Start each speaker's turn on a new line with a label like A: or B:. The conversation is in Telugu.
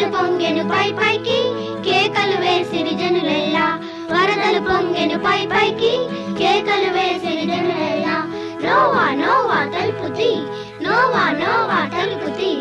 A: వరదలు పొంగెను పై పైకి కేకలు వేసిరి జనులెల్లా వరదలు పొంగెను పై పైకి కేకలు వేసిరి జనులెల్లా నోవా నోవా తలుపు తీ నోవా నోవా తలుపు తీ